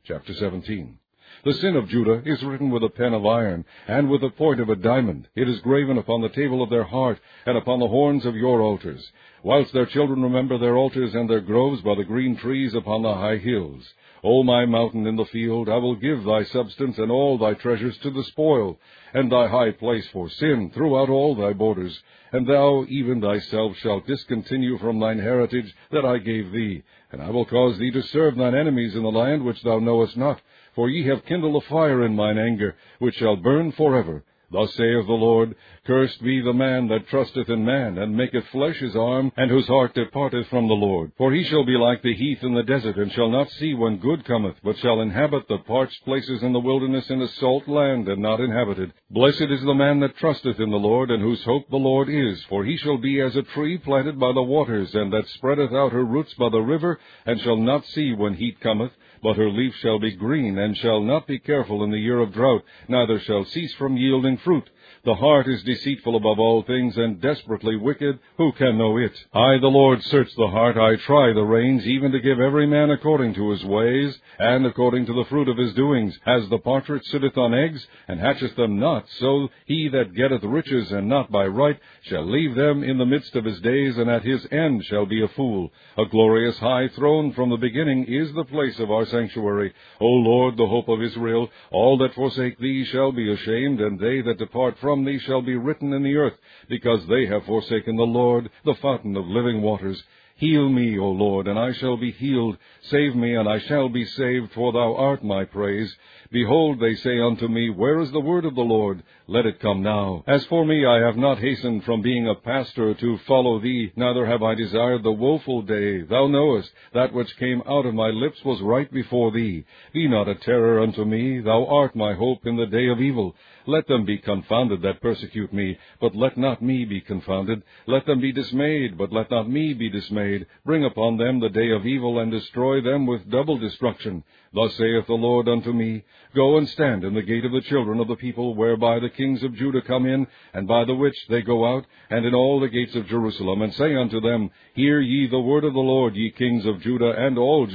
Chapter 17. The sin of Judah is written with a pen of iron, and with the point of a diamond. It is graven upon the table of their heart, and upon the horns of your altars, whilst their children remember their altars and their groves by the green trees upon the high hills. O my mountain in the field, I will give thy substance and all thy treasures to the spoil, and thy high place for sin throughout all thy borders. And thou even thyself shalt discontinue from thine heritage that I gave thee. And I will cause thee to serve thine enemies in the land which thou knowest not. For ye have kindled a fire in mine anger, which shall burn forever. Thus saith the Lord, Cursed be the man that trusteth in man, and maketh flesh his arm, and whose heart departeth from the Lord. For he shall be like the heath in the desert, and shall not see when good cometh, but shall inhabit the parched places in the wilderness in a salt land, and not inhabited. Blessed is the man that trusteth in the Lord, and whose hope the Lord is. For he shall be as a tree planted by the waters, and that spreadeth out her roots by the river, and shall not see when heat cometh, but her leaf shall be green, and shall not be careful in the year of drought, neither shall cease from yielding fruit. The heart is deceitful above all things, and desperately wicked. Who can know it? I, the Lord, search the heart. I try the reins, even to give every man according to his ways, and according to the fruit of his doings. As the partridge sitteth on eggs, and hatcheth them not, so he that getteth riches, and not by right, shall leave them in the midst of his days, and at his end shall be a fool. A glorious high throne from the beginning is the place of our sanctuary. O Lord, the hope of Israel, all that forsake thee shall be ashamed, and they that depart from thee shall be written in the earth, because they have forsaken the Lord, the fountain of living waters. Heal me, O Lord, and I shall be healed. Save me, and I shall be saved, for thou art my praise. Behold, they say unto me, Where is the word of the Lord? Let it come now. As for me, I have not hastened from being a pastor to follow thee, neither have I desired the woeful day. Thou knowest, that which came out of my lips was right before thee. Be not a terror unto me. Thou art my hope in the day of evil. Let them be confounded that persecute me, but let not me be confounded. Let them be dismayed, but let not me be dismayed. Bring upon them the day of evil, and destroy them with double destruction. Thus saith the Lord unto me, Go and stand in the gate of the children of the people, whereby the kings of Judah come in, and by the which they go out, and in all the gates of Jerusalem, and say unto them, Hear ye the word of the Lord, ye kings of Judah, and all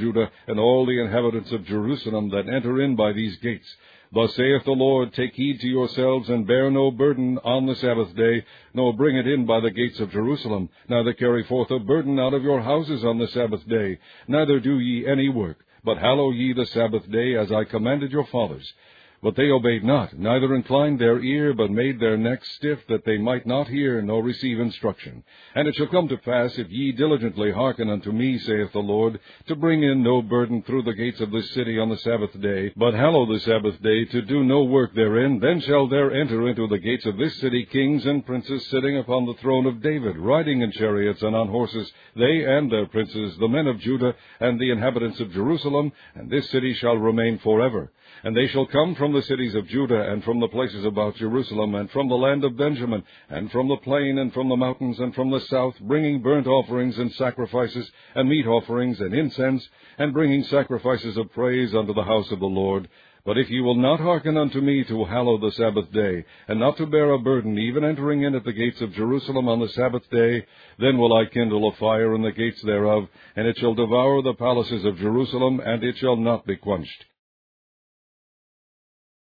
the inhabitants of Jerusalem that enter in by these gates. Thus saith the Lord, Take heed to yourselves, and bear no burden on the Sabbath day, nor bring it in by the gates of Jerusalem, neither carry forth a burden out of your houses on the Sabbath day, neither do ye any work, but hallow ye the Sabbath day, as I commanded your fathers. But they obeyed not, neither inclined their ear, but made their necks stiff, that they might not hear, nor receive instruction. And it shall come to pass, if ye diligently hearken unto me, saith the Lord, to bring in no burden through the gates of this city on the Sabbath day, but hallow the Sabbath day, to do no work therein, then shall there enter into the gates of this city kings and princes sitting upon the throne of David, riding in chariots and on horses, they and their princes, the men of Judah, and the inhabitants of Jerusalem, and this city shall remain forever. And they shall come from the cities of Judah, and from the places about Jerusalem, and from the land of Benjamin, and from the plain, and from the mountains, and from the south, bringing burnt offerings and sacrifices, and meat offerings and incense, and bringing sacrifices of praise unto the house of the Lord. But if ye will not hearken unto me to hallow the Sabbath day, and not to bear a burden, even entering in at the gates of Jerusalem on the Sabbath day, then will I kindle a fire in the gates thereof, and it shall devour the palaces of Jerusalem, and it shall not be quenched.